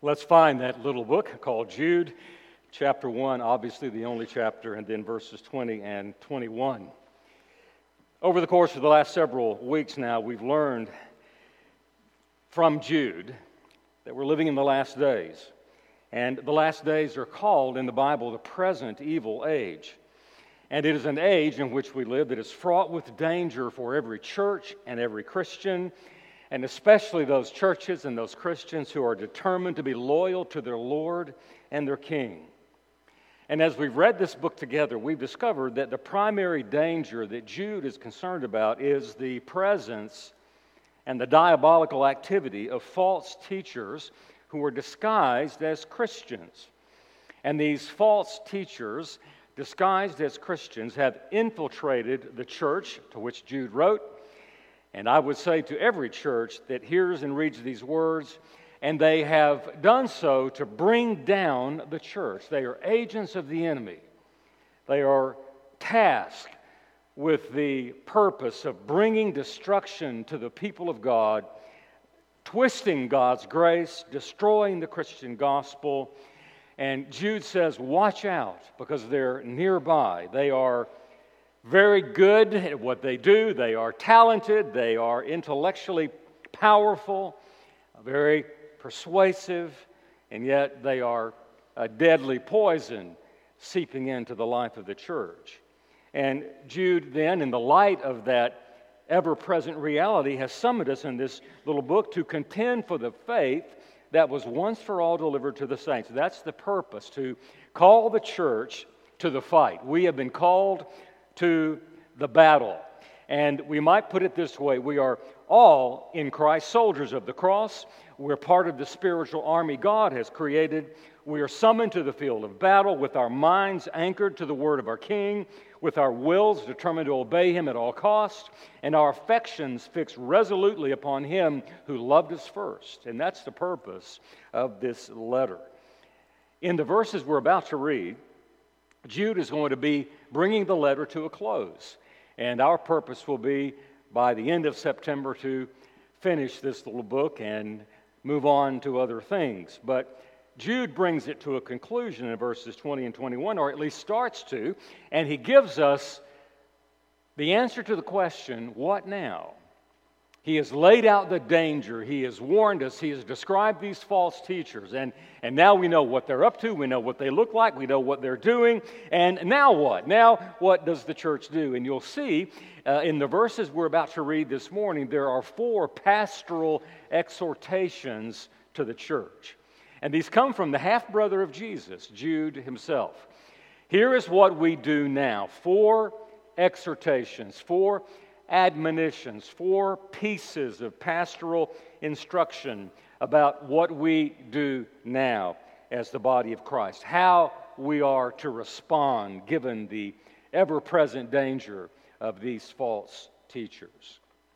Let's find that little book called Jude, chapter 1, obviously the only chapter, and then verses 20 and 21. Over the course of the last several weeks now, we've learned from Jude that we're living in the last days. And the last days are called in the Bible the present evil age. And it is an age in which we live that is fraught with danger for every church and every Christian, and especially those churches and those Christians who are determined to be loyal to their Lord and their King. And as we've read this book together, we've discovered that the primary danger that Jude is concerned about is the presence and the diabolical activity of false teachers who are disguised as Christians. And these false teachers, disguised as Christians, have infiltrated the church to which Jude wrote. And I would say to every church that hears and reads these words, and they have done so to bring down the church. They are agents of the enemy. They are tasked with the purpose of bringing destruction to the people of God, twisting God's grace, destroying the Christian gospel. And Jude says, watch out, because they're nearby. They are very good at what they do. They are talented. They are intellectually powerful, very persuasive, and yet they are a deadly poison seeping into the life of the church. And Jude then, in the light of that ever-present reality, has summoned us in this little book to contend for the faith that was once for all delivered to the saints. That's the purpose, to call the church to the fight. We have been called to the battle. And we might put it this way: we are all in Christ soldiers of the cross. We're part of the spiritual army God has created. We are summoned to the field of battle with our minds anchored to the word of our King, with our wills determined to obey Him at all costs, and our affections fixed resolutely upon Him who loved us first. And that's the purpose of this letter. In the verses we're about to read, Jude is going to be bringing the letter to a close. And our purpose will be, by the end of September, to finish this little book and move on to other things. But Jude brings it to a conclusion in verses 20 and 21, or at least starts to, and he gives us the answer to the question, what now? He has laid out the danger. He has warned us. He has described these false teachers. And now we know what they're up to. We know what they look like. We know what they're doing. And now what? Now what does the church do? And you'll see in the verses we're about to read this morning, there are 4 pastoral exhortations to the church. And these come from the half-brother of Jesus, Jude himself. Here is what we do now. 4 exhortations, 4 admonitions, 4 pieces of pastoral instruction about what we do now as the body of Christ, how we are to respond given the ever-present danger of these false teachers.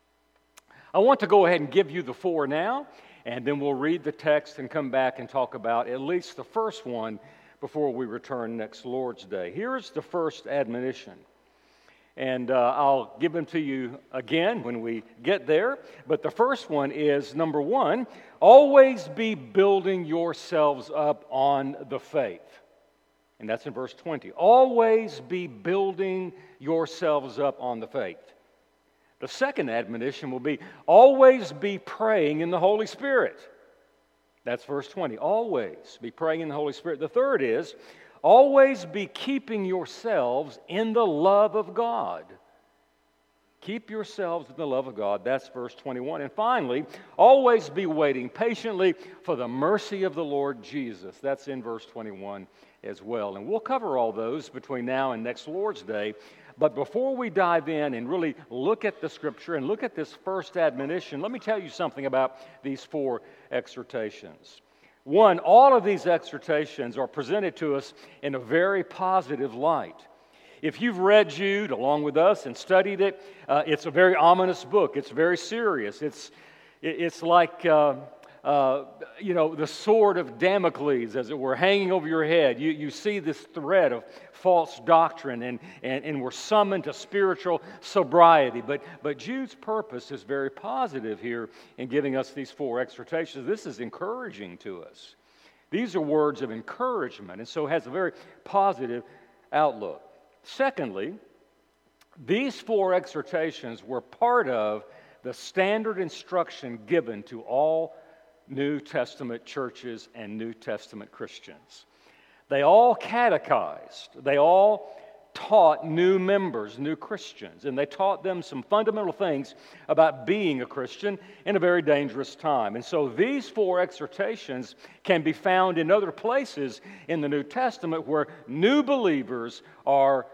I want to go ahead and give you the 4 now, and then we'll read the text and come back and talk about at least the first one before we return next Lord's Day. Here's the first admonition. And I'll give them to you again when we get there. But the first one is, number 1, always be building yourselves up on the faith. And that's in verse 20. Always be building yourselves up on the faith. The second admonition will be, always be praying in the Holy Spirit. That's verse 20. Always be praying in the Holy Spirit. The third is, always be keeping yourselves in the love of God. Keep yourselves in the love of God. That's verse 21. And finally, always be waiting patiently for the mercy of the Lord Jesus. That's in verse 21 as well. And we'll cover all those between now and next Lord's Day. But before we dive in and really look at the Scripture and look at this first admonition, let me tell you something about these 4 exhortations. 1, all of these exhortations are presented to us in a very positive light. If you've read Jude along with us and studied it, it's a very ominous book. It's very serious. It's like the sword of Damocles, as it were, hanging over your head. You see this thread of false doctrine, and we're summoned to spiritual sobriety. But Jude's purpose is very positive here in giving us these 4 exhortations. This is encouraging to us. These are words of encouragement, and so it has a very positive outlook. Secondly, these 4 exhortations were part of the standard instruction given to all New Testament churches and New Testament Christians. They all catechized, they all taught new members, new Christians, and they taught them some fundamental things about being a Christian in a very dangerous time. And so these 4 exhortations can be found in other places in the New Testament where new believers are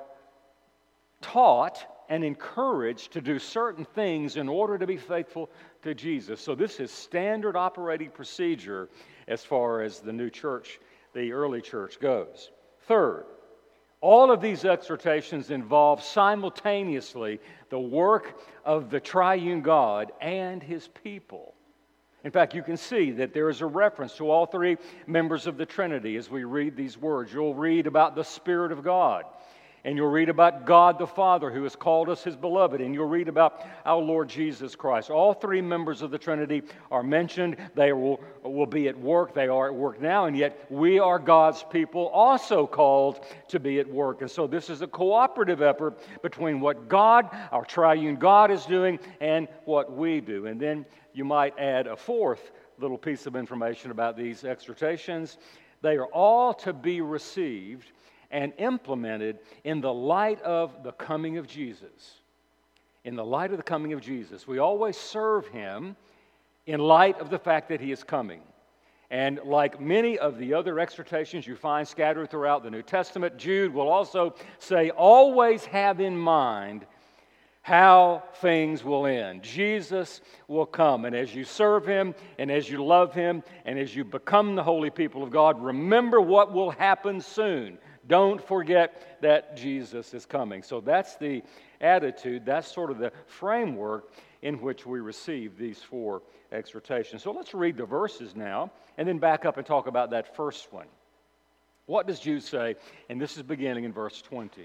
taught and encouraged to do certain things in order to be faithful to Jesus. So this is standard operating procedure as far as the new church, the early church goes. Third, all of these exhortations involve simultaneously the work of the triune God and His people. In fact, you can see that there is a reference to all 3 members of the Trinity as we read these words. You'll read about the Spirit of God, and you'll read about God the Father who has called us His beloved, and you'll read about our Lord Jesus Christ. All 3 members of the Trinity are mentioned. They will be at work. They are at work now, and yet we are God's people also called to be at work. And so this is a cooperative effort between what God, our triune God, is doing and what we do. And then you might add a 4th little piece of information about these exhortations. They are all to be received and implemented in the light of the coming of Jesus. In the light of the coming of Jesus. We always serve Him in light of the fact that He is coming. And like many of the other exhortations you find scattered throughout the New Testament, Jude will also say, always have in mind how things will end. Jesus will come, and as you serve Him, and as you love Him, and as you become the holy people of God, remember what will happen soon. Don't forget that Jesus is coming. So that's the attitude, that's sort of the framework in which we receive these 4 exhortations. So let's read the verses now, and then back up and talk about that first one. What does Jude say? And this is beginning in verse 20.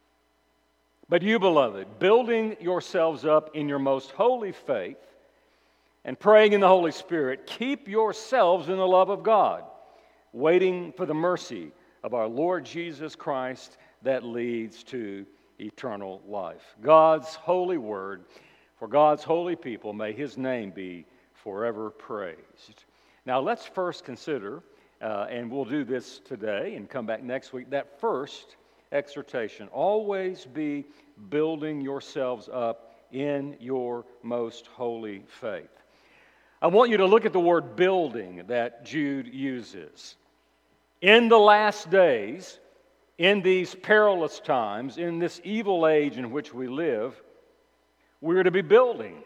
But you, beloved, building yourselves up in your most holy faith and praying in the Holy Spirit, keep yourselves in the love of God, waiting for the mercy of our Lord Jesus Christ that leads to eternal life. God's holy word for God's holy people, may His name be forever praised. Now let's first consider, and we'll do this today and come back next week, that first exhortation. Always be building yourselves up in your most holy faith. I want you to look at the word building that Jude uses. In the last days, in these perilous times, in this evil age in which we live, we're to be building.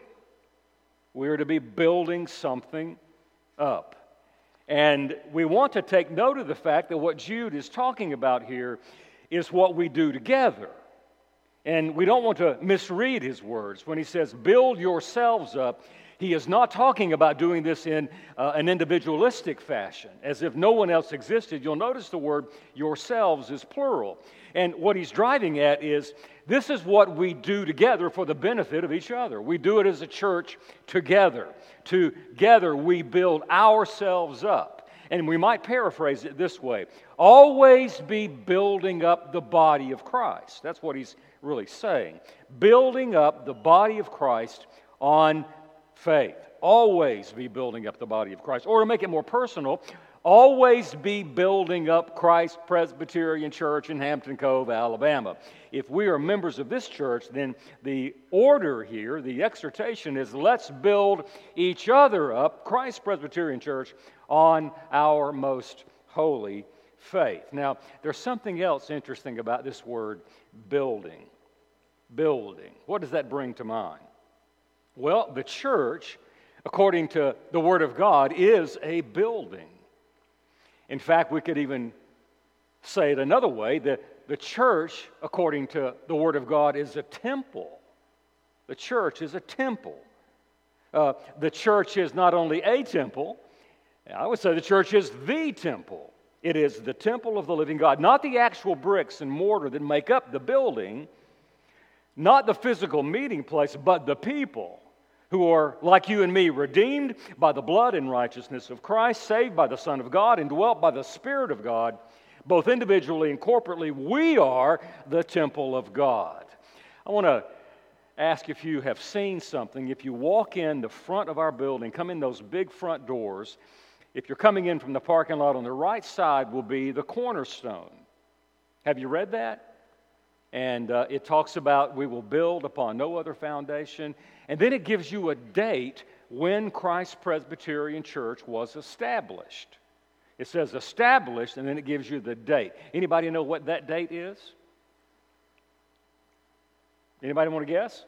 We're to be building something up. And we want to take note of the fact that what Jude is talking about here is what we do together. And we don't want to misread his words. When he says, build yourselves up, he is not talking about doing this in an individualistic fashion, as if no one else existed. You'll notice the word yourselves is plural. And what he's driving at is, this is what we do together for the benefit of each other. We do it as a church together. Together we build ourselves up. And we might paraphrase it this way: always be building up the body of Christ. That's what he's really saying. Building up the body of Christ on faith. Always be building up the body of Christ. Or to make it more personal, always be building up Christ Presbyterian Church in Hampton Cove, Alabama. If we are members of this church, then the order here, the exhortation is, let's build each other up, Christ Presbyterian Church, on our most holy faith. Now, there's something else interesting about this word building. Building. What does that bring to mind? Well, the church, according to the Word of God, is a building. In fact, we could even say it another way, that the church, according to the Word of God, is a temple. The church is a temple. The church is not only a temple, I would say the church is the temple. It is the temple of the living God, not the actual bricks and mortar that make up the building, not the physical meeting place, but the people who are like you and me, redeemed by the blood and righteousness of Christ, saved by the Son of God, and dwelt by the Spirit of God, both individually and corporately. We are the temple of God. I want to ask if you have seen something. If you walk in the front of our building, come in those big front doors, if you're coming in from the parking lot, on the right side will be the cornerstone. Have you read that? And it talks about we will build upon no other foundation. And then it gives you a date when Christ Presbyterian Church was established. It says established, and then it gives you the date. Anybody know what that date is? Anybody want to guess?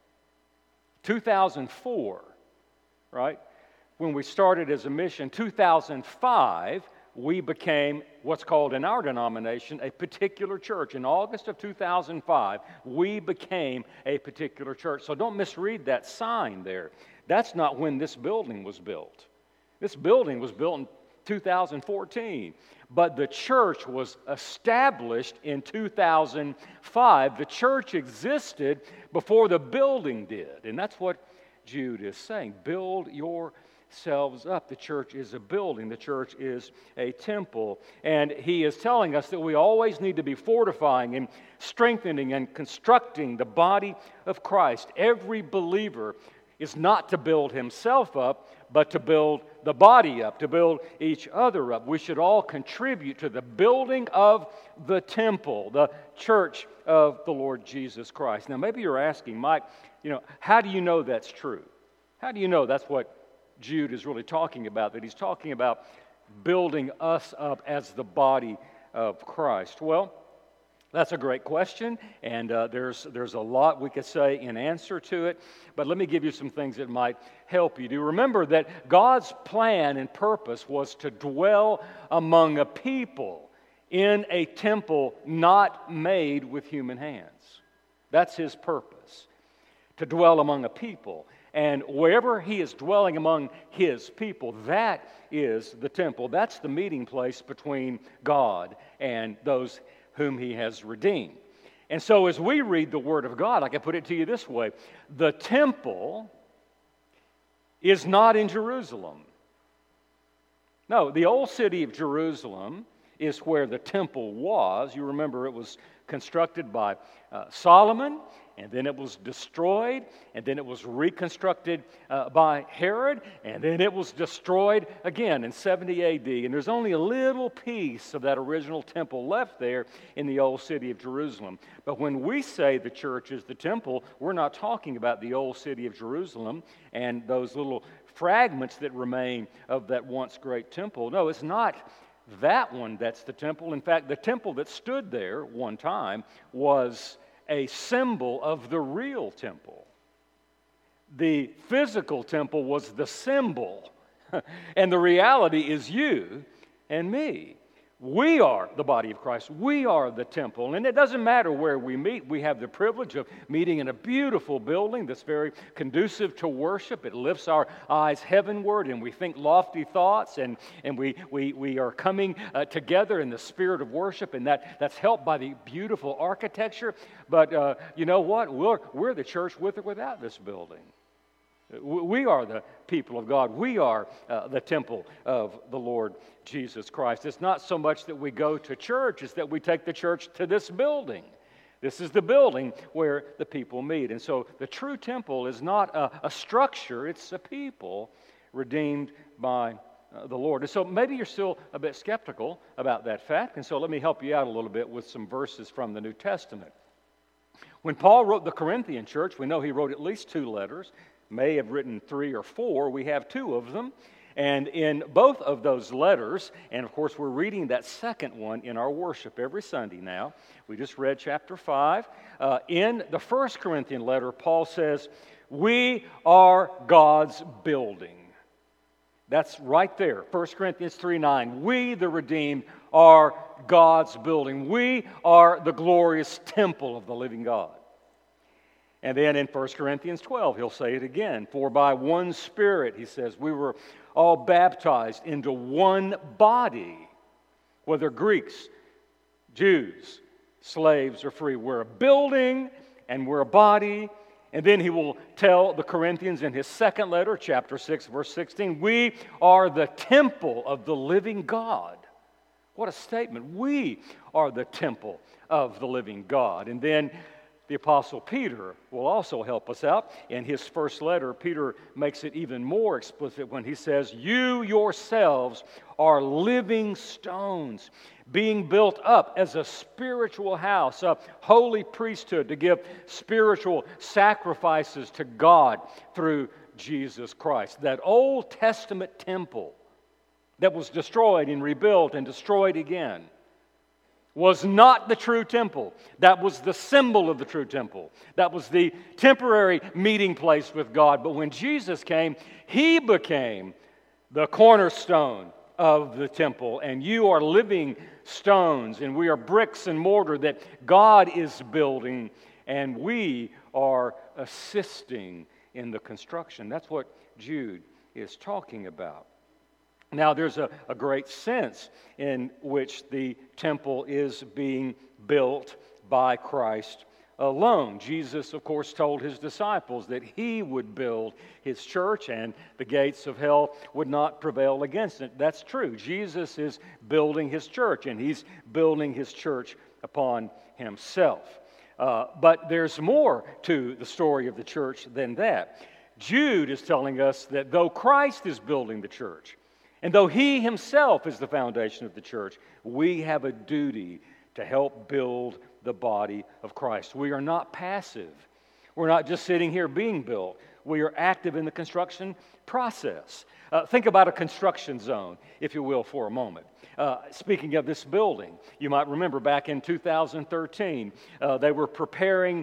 2004, right? When we started as a mission. 2005, we became what's called in our denomination a particular church. In August of 2005, we became a particular church. So don't misread that sign there. That's not when this building was built. This building was built in 2014. But the church was established in 2005. The church existed before the building did. And that's what Jude is saying. Build yourselves up. The church is a building. The church is a temple. And he is telling us that we always need to be fortifying and strengthening and constructing the body of Christ. Every believer is not to build himself up, but to build the body up, to build each other up. We should all contribute to the building of the temple, the church of the Lord Jesus Christ. Now, maybe you're asking, Mike, how do you know that's true? How do you know that's what Jude is really talking about, that he's talking about building us up as the body of Christ? Well, that's a great question, and there's a lot we could say in answer to it, but let me give you some things that might help you. Do you remember that God's plan and purpose was to dwell among a people in a temple not made with human hands? That's His purpose, to dwell among a people. And wherever He is dwelling among His people, that is the temple. That's the meeting place between God and those whom He has redeemed. And so as we read the Word of God, I can put it to you this way. The temple is not in Jerusalem. No, the old city of Jerusalem is where the temple was. You remember it was constructed by Solomon, and then it was destroyed, and then it was reconstructed by Herod, and then it was destroyed again in 70 A.D. And there's only a little piece of that original temple left there in the old city of Jerusalem. But when we say the church is the temple, we're not talking about the old city of Jerusalem and those little fragments that remain of that once great temple. No, it's not that one that's the temple. In fact, the temple that stood there one time was a symbol of the real temple. The physical temple was the symbol, and the reality is you and me. We are the body of Christ. We are the temple. And it doesn't matter where we meet. We have the privilege of meeting in a beautiful building that's very conducive to worship. It lifts our eyes heavenward, and we think lofty thoughts, and we are coming together in the spirit of worship, and that's helped by the beautiful architecture. But you know what? We're the church with or without this building. We are the people of God. We are the temple of the Lord Jesus Christ. It's not so much that we go to church, it's that we take the church to this building. This is the building where the people meet. And so the true temple is not a structure, it's a people redeemed by the Lord. And so maybe you're still a bit skeptical about that fact, and so let me help you out a little bit with some verses from the New Testament. When Paul wrote the Corinthian church, we know he wrote at least 2 letters. May have written 3 or 4. We have 2 of them. And in both of those letters, and of course we're reading that second one in our worship every Sunday now. We just read chapter 5. In the First Corinthian letter, Paul says, we are God's building. That's right there, 1 Corinthians 3:9. We, the redeemed, are God's building. We are the glorious temple of the living God. And then in 1 Corinthians 12, he'll say it again. For by one Spirit, he says, we were all baptized into one body, whether Greeks, Jews, slaves, or free. We're a building, and we're a body, And then he will tell the Corinthians in his second letter, chapter 6, verse 16, we are the temple of the living God. What a statement. We are the temple of the living God. And then the Apostle Peter will also help us out. In his first letter, Peter makes it even more explicit when he says, you yourselves are living stones, being built up as a spiritual house, a holy priesthood to give spiritual sacrifices to God through Jesus Christ. That Old Testament temple that was destroyed and rebuilt and destroyed again was not the true temple. That was the symbol of the true temple. That was the temporary meeting place with God. But when Jesus came, He became the cornerstone of the temple. And you are living stones, and we are bricks and mortar that God is building, and we are assisting in the construction. That's what Jude is talking about. Now, there's a great sense in which the temple is being built by Christ alone. Jesus, of course, told His disciples that He would build His church and the gates of hell would not prevail against it. That's true. Jesus is building His church, and He's building His church upon Himself. But there's more to the story of the church than that. Jude is telling us that though Christ is building the church, and though He Himself is the foundation of the church, we have a duty to help build the body of Christ. We are not passive. We're not just sitting here being built. We are active in the construction process. Think about a construction zone, if you will, for a moment. Speaking of this building, you might remember back in 2013, they were preparing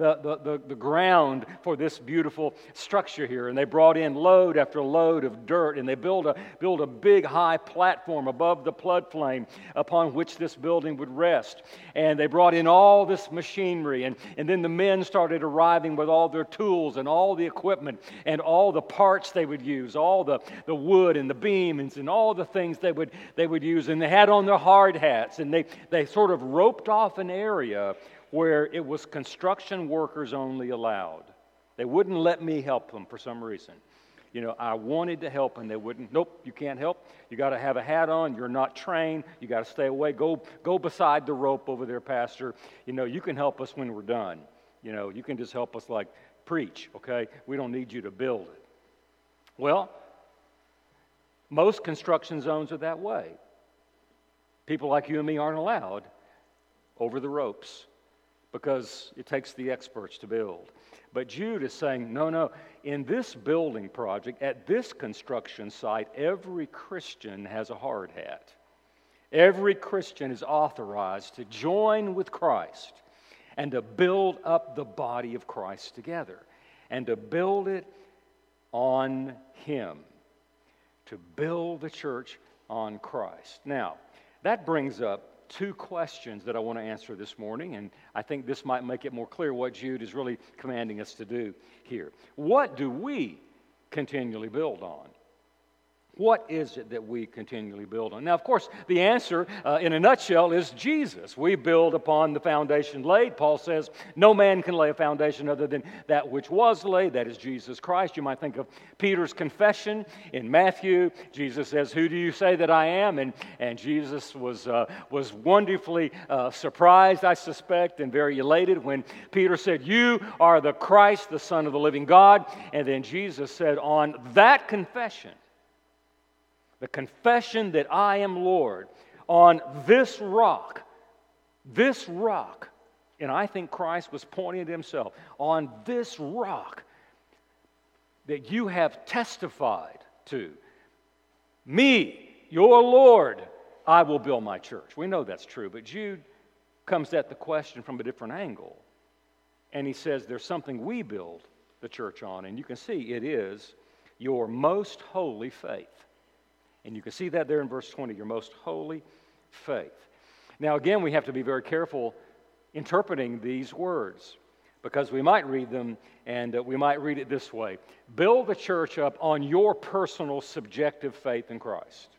the ground for this beautiful structure here, and they brought in load after load of dirt, and they built a big high platform above the floodplain upon which this building would rest. And they brought in all this machinery, and then the men started arriving with all their tools and all the equipment and all the parts they would use, all the wood and the beams and all the things they would use. And they had on their hard hats, and they sort of roped off an area where it was construction workers only allowed. They wouldn't let me help them for some reason. You know, I wanted to help, and they wouldn't. Nope, you can't help. You got to have a hat on. You're not trained. You got to stay away. Go beside the rope over there, Pastor. You know, you can help us when we're done. You know, you can just help us like preach, okay? We don't need you to build it. Well, most construction zones are that way. People like you and me aren't allowed over the ropes because it takes the experts to build. But Jude is saying, no, in this building project, at this construction site, every Christian has a hard hat. Every Christian is authorized to join with Christ and to build up the body of Christ together and to build it on Him, to build the church on Christ. Now, that brings up two questions that I want to answer this morning, and I think this might make it more clear what Jude is really commanding us to do here. What do we continually build on? What is it that we continually build on? Now, of course, the answer in a nutshell is Jesus. We build upon the foundation laid. Paul says, no man can lay a foundation other than that which was laid. That is Jesus Christ. You might think of Peter's confession in Matthew. Jesus says, who do you say that I am? And Jesus was wonderfully surprised, I suspect, and very elated when Peter said, you are the Christ, the Son of the living God. And then Jesus said, on that confession, the confession that I am Lord, on this rock, and I think Christ was pointing at Himself, on this rock that you have testified to, me, your Lord, I will build my church. We know that's true, but Jude comes at the question from a different angle. And he says there's something we build the church on, and you can see it is your most holy faith. And you can see that there in verse 20, your most holy faith. Now, again, we have to be very careful interpreting these words because we might read them and we might read it this way. Build the church up on your personal subjective faith in Christ.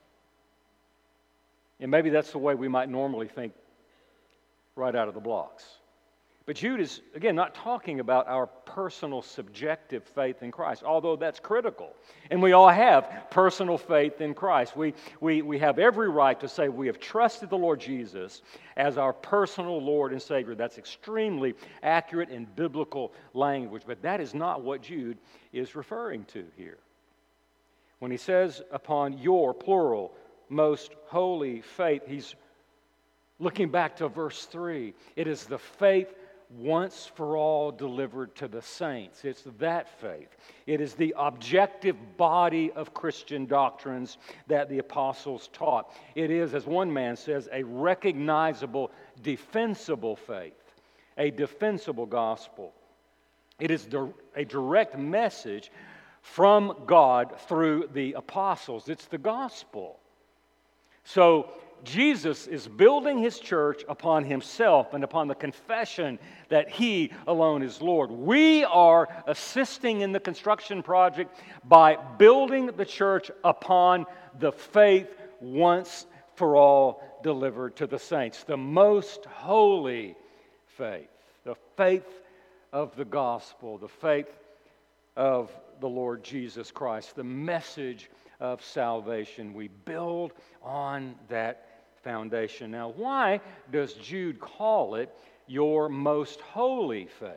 And maybe that's the way we might normally think right out of the blocks. But Jude is, again, not talking about our personal subjective faith in Christ, although that's critical. And we all have personal faith in Christ. We have every right to say we have trusted the Lord Jesus as our personal Lord and Savior. That's extremely accurate in biblical language, but that is not what Jude is referring to here. When he says, upon your, plural, most holy faith, he's looking back to verse 3. It is the faith once for all delivered to the saints. It's that faith. It is the objective body of Christian doctrines that the apostles taught. It is, as one man says, a recognizable, defensible faith, a defensible gospel. It is a direct message from God through the apostles. It's the gospel. So Jesus is building his church upon himself and upon the confession that he alone is Lord. We are assisting in the construction project by building the church upon the faith once for all delivered to the saints. The most holy faith. The faith of the gospel. The faith of the Lord Jesus Christ. The message of salvation. We build on that foundation. Now, why does Jude call it your most holy faith?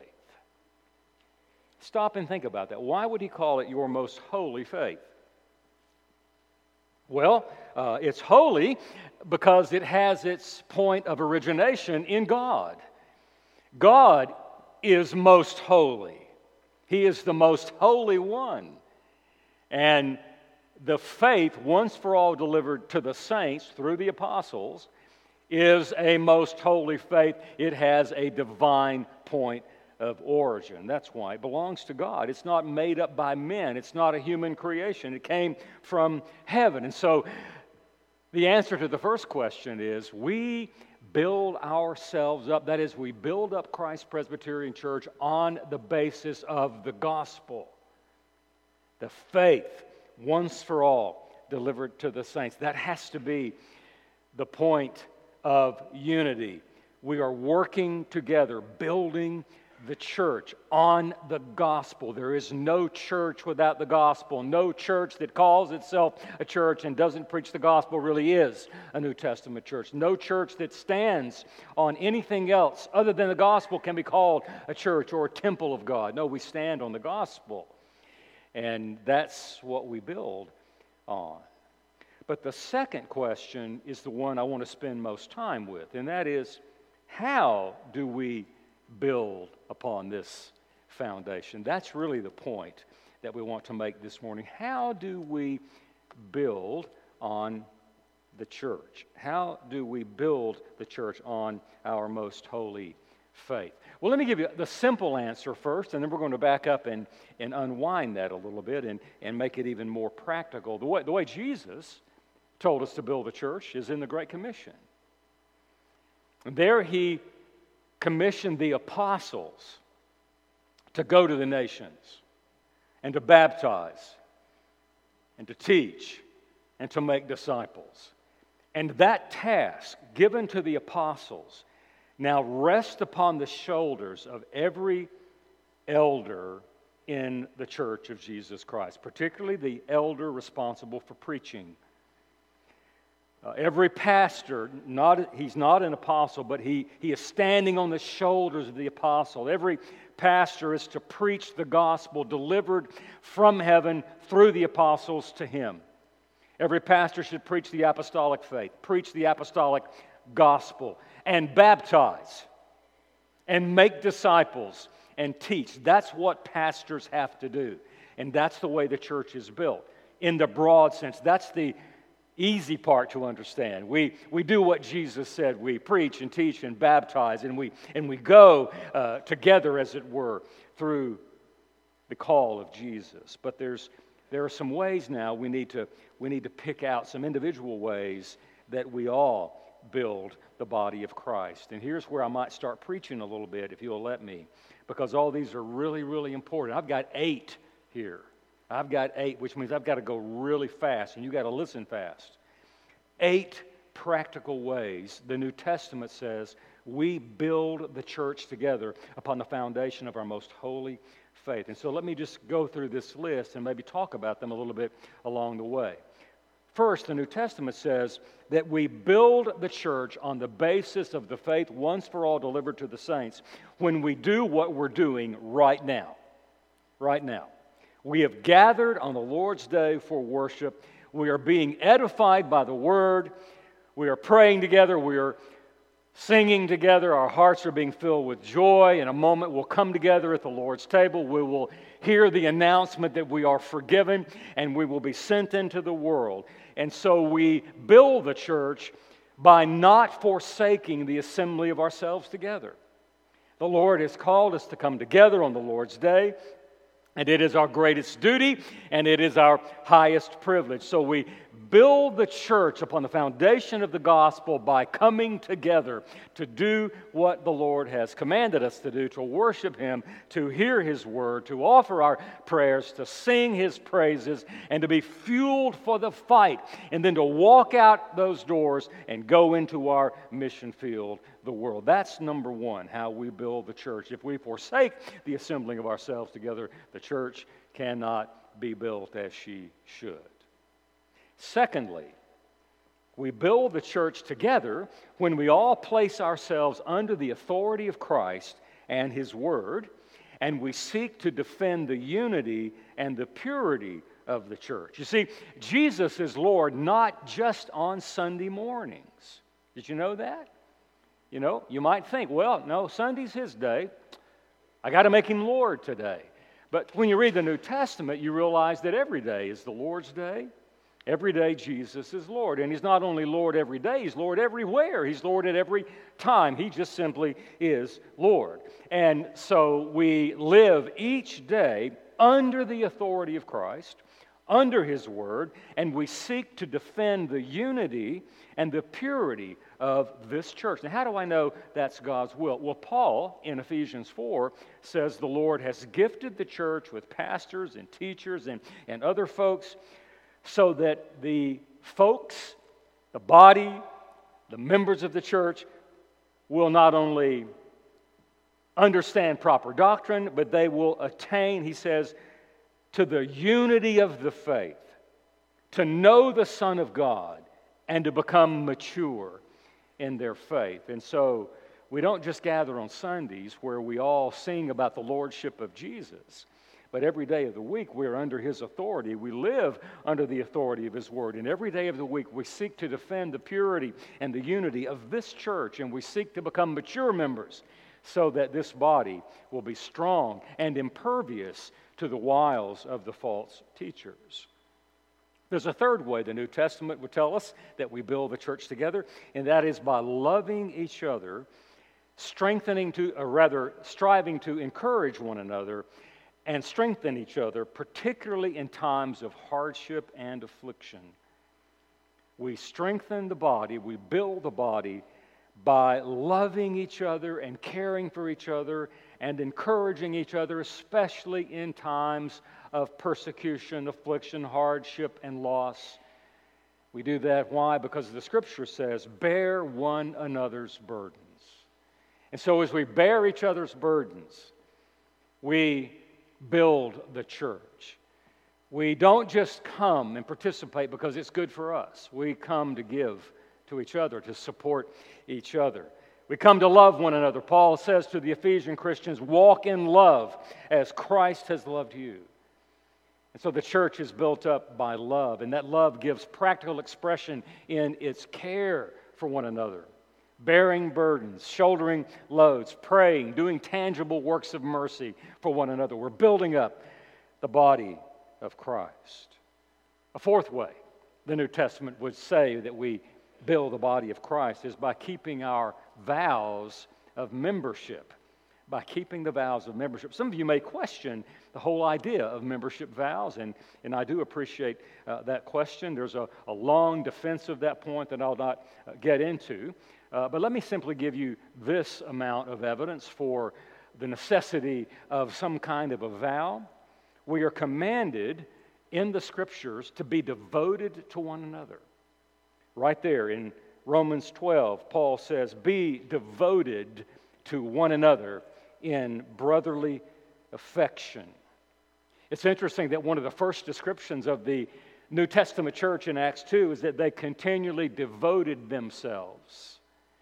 Stop and think about that. Why would he call it your most holy faith? Well, it's holy because it has its point of origination in God. God is most holy. He is the most holy one. And the faith, once for all delivered to the saints through the apostles, is a most holy faith. It has a divine point of origin. That's why it belongs to God. It's not made up by men. It's not a human creation. It came from heaven. And so the answer to the first question is we build ourselves up. That is, we build up Christ Presbyterian Church on the basis of the gospel. The faith, once for all, delivered to the saints. That has to be the point of unity. We are working together, building the church on the gospel. There is no church without the gospel. No church that calls itself a church and doesn't preach the gospel really is a New Testament church. No church that stands on anything else other than the gospel can be called a church or a temple of God. No, we stand on the gospel. And that's what we build on. But the second question is the one I want to spend most time with, and that is, how do we build upon this foundation? That's really the point that we want to make this morning. How do we build on the church? How do we build the church on our most holy faith? Well, let me give you the simple answer first, and then we're going to back up and unwind that a little bit and make it even more practical. The way Jesus told us to build a church is in the Great Commission. And there he commissioned the apostles to go to the nations and to baptize and to teach and to make disciples. And that task given to the apostles now rests upon the shoulders of every elder in the Church of Jesus Christ, particularly the elder responsible for preaching. Every pastor, he's not an apostle, but he is standing on the shoulders of the apostle. Every pastor is to preach the gospel delivered from heaven through the apostles to him. Every pastor should preach the apostolic faith, preach the apostolic gospel, and baptize, and make disciples, and teach. That's what pastors have to do. And that's the way the church is built. In the broad sense, that's the easy part to understand. We do what Jesus said. We preach and teach and baptize, and we go together, as it were, through the call of Jesus. But there are some ways now we need to pick out some individual ways that we all build the body of Christ. And here's where I might start preaching a little bit, if you'll let me, because all these are really, really important. I've got 8 here. I've got 8, which means I've got to go really fast, and you've got to listen fast. 8 practical ways the New Testament says we build the church together upon the foundation of our most holy faith. And so let me just go through this list and maybe talk about them a little bit along the way. First, the New Testament says that we build the church on the basis of the faith once for all delivered to the saints when we do what we're doing right now. Right now. We have gathered on the Lord's Day for worship. We are being edified by the Word. We are praying together. We are singing together. Our hearts are being filled with joy. In a moment, we'll come together at the Lord's table. We will hear the announcement that we are forgiven and we will be sent into the world. And so we build the church by not forsaking the assembly of ourselves together. The Lord has called us to come together on the Lord's Day, and it is our greatest duty, and it is our highest privilege. So we build the church upon the foundation of the gospel by coming together to do what the Lord has commanded us to do, to worship Him, to hear His word, to offer our prayers, to sing His praises, and to be fueled for the fight, and then to walk out those doors and go into our mission field, the world. That's number one, how we build the church. If we forsake the assembling of ourselves together, the church cannot be built as she should. Secondly, we build the church together when we all place ourselves under the authority of Christ and His Word, and we seek to defend the unity and the purity of the church. You see, Jesus is Lord not just on Sunday mornings. Did you know that? You know, you might think, well, no, Sunday's His day. I got to make Him Lord today. But when you read the New Testament, you realize that every day is the Lord's day. Every day Jesus is Lord. And He's not only Lord every day, He's Lord everywhere. He's Lord at every time. He just simply is Lord. And so we live each day under the authority of Christ, under His Word, and we seek to defend the unity and the purity of this church. Now, how do I know that's God's will? Well, Paul, in Ephesians 4, says the Lord has gifted the church with pastors and teachers and other folks so that the folks, the body, the members of the church will not only understand proper doctrine, but they will attain, he says, to the unity of the faith, to know the Son of God, and to become mature in their faith. And so we don't just gather on Sundays where we all sing about the lordship of Jesus, but every day of the week we're under His authority. We live under the authority of His Word. And every day of the week we seek to defend the purity and the unity of this church, and we seek to become mature members so that this body will be strong and impervious to the wiles of the false teachers. There's a third way the New Testament would tell us that we build the church together, and that is by loving each other, striving to encourage one another, and strengthen each other, particularly in times of hardship and affliction. We strengthen the body, we build the body by loving each other and caring for each other and encouraging each other, especially in times of persecution, affliction, hardship, and loss. We do that, why? Because the Scripture says, bear one another's burdens. And so as we bear each other's burdens, we build the church. We don't just come and participate because it's good for us. We come to give to each other, to support each other. We come to love one another. Paul says to the Ephesian Christians, walk in love as Christ has loved you. And so the church is built up by love, and that love gives practical expression in its care for one another. Bearing burdens, shouldering loads, praying, doing tangible works of mercy for one another. We're building up the body of Christ. A fourth way the New Testament would say that we build the body of Christ is by keeping our vows of membership. By keeping the vows of membership. Some of you may question the whole idea of membership vows, and I do appreciate that question. There's a long defense of that point that I'll not get into. But let me simply give you this amount of evidence for the necessity of some kind of a vow. We are commanded in the Scriptures to be devoted to one another. Right there in Romans 12, Paul says, "Be devoted to one another in brotherly affection." It's interesting that one of the first descriptions of the New Testament church in Acts 2 is that they continually devoted themselves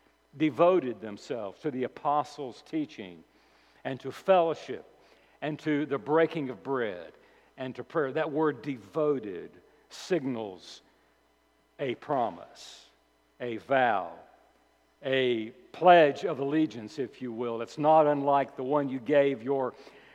to the apostles' teaching and to fellowship and to the breaking of bread and to prayer. That word devoted signals a promise, a vow, a pledge of allegiance, if you will. It's not unlike the one you gave your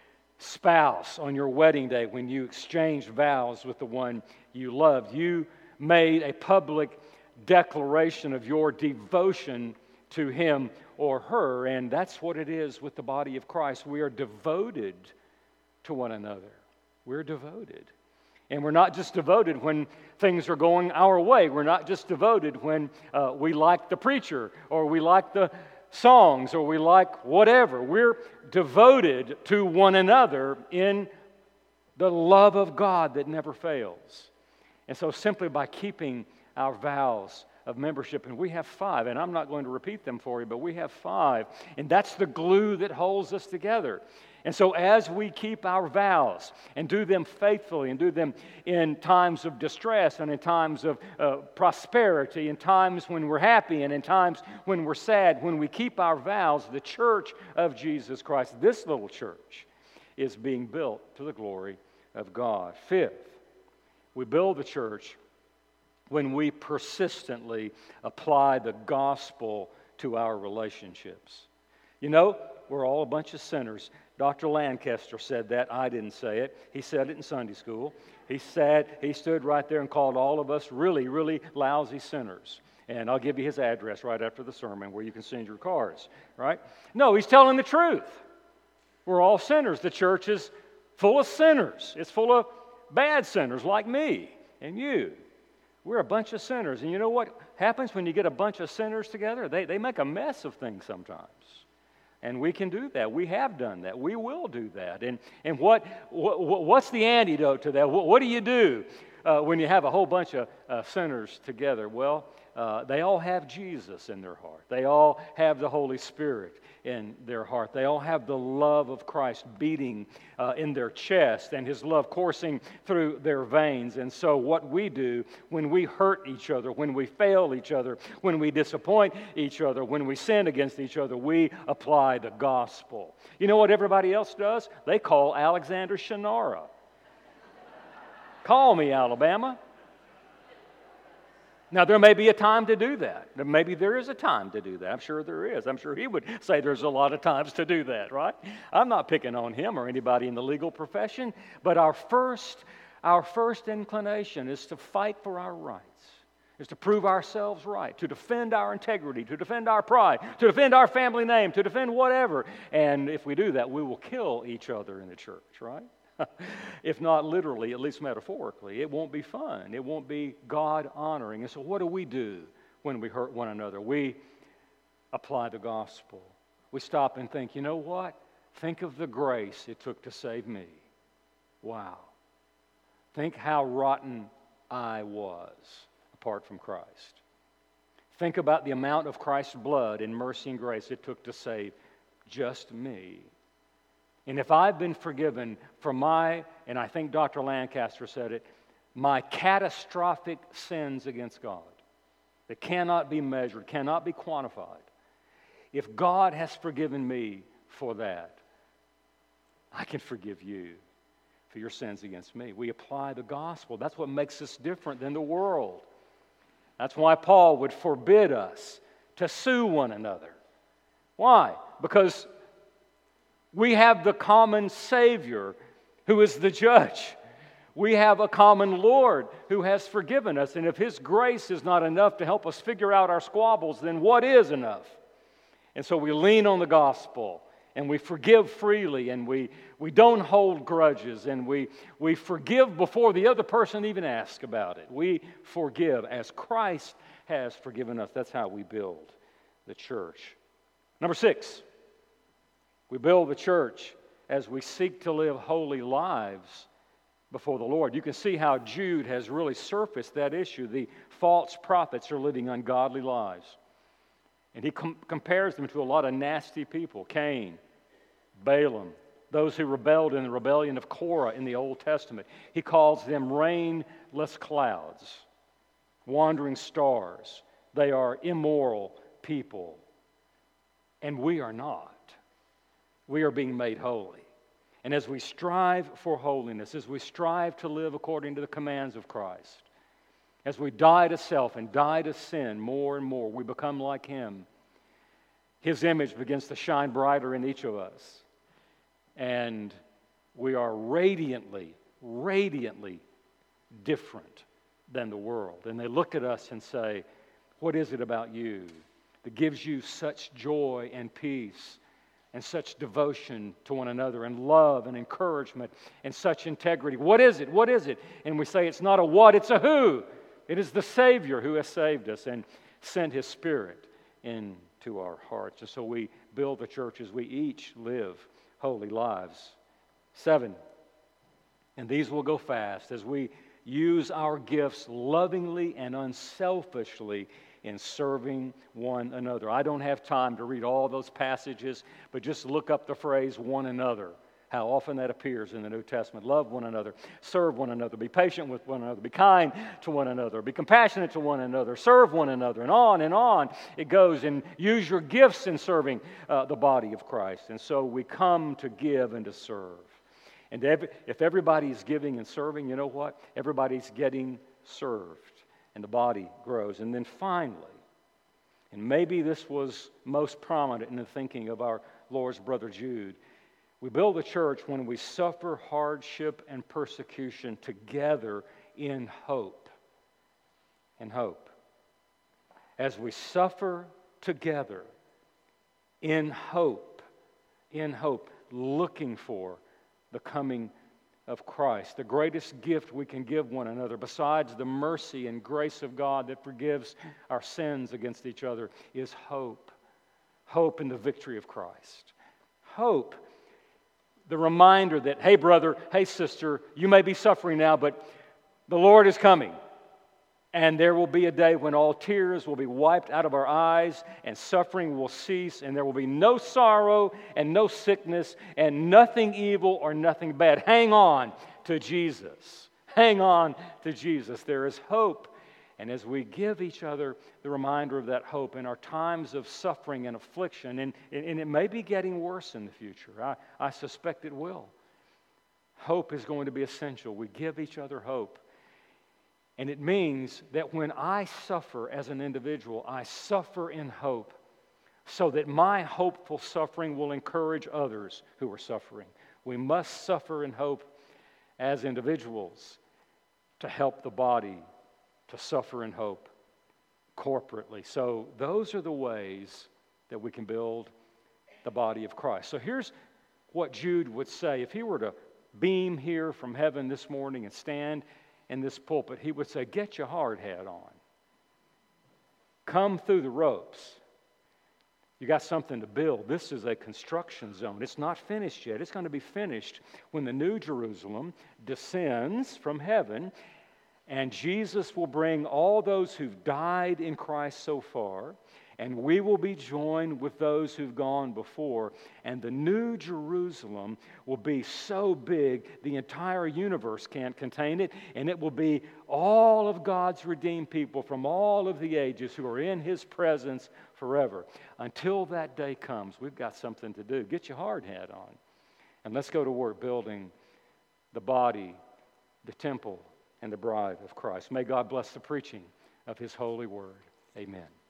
spouse on your wedding day when you exchanged vows with the one you loved. You made a public declaration of your devotion to him or her, and that's what it is with the body of Christ. We are devoted to one another. We're devoted. And we're not just devoted when things are going our way. We're not just devoted when we like the preacher or we like the songs or we like whatever. We're devoted to one another in the love of God that never fails. And so simply by keeping our vows of membership, and we have 5, and I'm not going to repeat them for you, but we have 5, and that's the glue that holds us together. And so as we keep our vows and do them faithfully and do them in times of distress and in times of prosperity, in times when we're happy and in times when we're sad, when we keep our vows, the church of Jesus Christ, this little church, is being built to the glory of God. 5th, we build the church when we persistently apply the gospel to our relationships. You know, we're all a bunch of sinners. Dr. Lancaster said that. I didn't say it. He said it in Sunday school. He stood right there and called all of us really, really lousy sinners. And I'll give you his address right after the sermon where you can send your cards, right? No, he's telling the truth. We're all sinners. The church is full of sinners. It's full of bad sinners like me and you. We're a bunch of sinners. And you know what happens when you get a bunch of sinners together? They make a mess of things sometimes. And we can do that. We have done that. We will do that. And what's the antidote to that? What do you do when you have a whole bunch of sinners together? Well, they all have Jesus in their heart. They all have the Holy Spirit in their heart. They all have the love of Christ beating in their chest and His love coursing through their veins. And so what we do when we hurt each other, when we fail each other, when we disappoint each other, when we sin against each other, we apply the gospel. You know what everybody else does? They call Alexander Shannara. Call me, Alabama. Now, there may be a time to do that. Maybe there is a time to do that. I'm sure there is. I'm sure he would say there's a lot of times to do that, right? I'm not picking on him or anybody in the legal profession, but our first inclination is to fight for our rights, is to prove ourselves right, to defend our integrity, to defend our pride, to defend our family name, to defend whatever. And if we do that, we will kill each other in the church, right? If not literally, at least metaphorically. It won't be fun. It won't be God-honoring. And so what do we do when we hurt one another? We apply the gospel. We stop and think, you know what? Think of the grace it took to save me. Wow. Think how rotten I was apart from Christ. Think about the amount of Christ's blood and mercy and grace it took to save just me. And if I've been forgiven for and I think Dr. Lancaster said it, my catastrophic sins against God that cannot be measured, cannot be quantified, if God has forgiven me for that, I can forgive you for your sins against me. We apply the gospel. That's what makes us different than the world. That's why Paul would forbid us to sue one another. Why? Because we have the common Savior who is the judge. We have a common Lord who has forgiven us. And if His grace is not enough to help us figure out our squabbles, then what is enough? And so we lean on the gospel and we forgive freely and we don't hold grudges and we forgive before the other person even asks about it. We forgive as Christ has forgiven us. That's how we build the church. Number 6. We build the church as we seek to live holy lives before the Lord. You can see how Jude has really surfaced that issue. The false prophets are living ungodly lives. And he compares them to a lot of nasty people. Cain, Balaam, those who rebelled in the rebellion of Korah in the Old Testament. He calls them rainless clouds, wandering stars. They are immoral people. And we are not. We are being made holy. And as we strive for holiness, as we strive to live according to the commands of Christ, as we die to self and die to sin more and more, we become like Him. His image begins to shine brighter in each of us. And we are radiantly different than the world. And they look at us and say, what is it about you that gives you such joy and peace and such devotion to one another and love and encouragement and such integrity? What is it? What is it? And we say it's not a what, it's a who. It is the Savior who has saved us and sent His Spirit into our hearts. And so we build the church as we each live holy lives. 7, and these will go fast as we use our gifts lovingly and unselfishly in serving one another. I don't have time to read all those passages, but just look up the phrase one another, how often that appears in the New Testament. Love one another, serve one another, be patient with one another, be kind to one another, be compassionate to one another, serve one another, and on it goes. And use your gifts in serving the body of Christ. And so we come to give and to serve. And if everybody's giving and serving, you know what? Everybody's getting served. And the body grows. And then finally, and maybe this was most prominent in the thinking of our Lord's brother Jude, we build a church when we suffer hardship and persecution together in hope. In hope. As we suffer together in hope, looking for the coming of Christ. The greatest gift we can give one another, besides the mercy and grace of God that forgives our sins against each other, is hope. Hope in the victory of Christ. Hope, the reminder that, hey brother, hey sister, you may be suffering now, but the Lord is coming. And there will be a day when all tears will be wiped out of our eyes and suffering will cease and there will be no sorrow and no sickness and nothing evil or nothing bad. Hang on to Jesus. Hang on to Jesus. There is hope. And as we give each other the reminder of that hope in our times of suffering and affliction, and it may be getting worse in the future. I suspect it will. Hope is going to be essential. We give each other hope. And it means that when I suffer as an individual, I suffer in hope so that my hopeful suffering will encourage others who are suffering. We must suffer in hope as individuals to help the body to suffer in hope corporately. So those are the ways that we can build the body of Christ. So here's what Jude would say. If he were to beam here from heaven this morning and stand in this pulpit, he would say, get your hard hat on. Come through the ropes. You got something to build. This is a construction zone. It's not finished yet. It's going to be finished when the New Jerusalem descends from heaven, and Jesus will bring all those who've died in Christ so far, and we will be joined with those who've gone before. And the New Jerusalem will be so big, the entire universe can't contain it. And it will be all of God's redeemed people from all of the ages who are in His presence forever. Until that day comes, we've got something to do. Get your hard hat on. And let's go to work building the body, the temple, and the bride of Christ. May God bless the preaching of His holy word. Amen.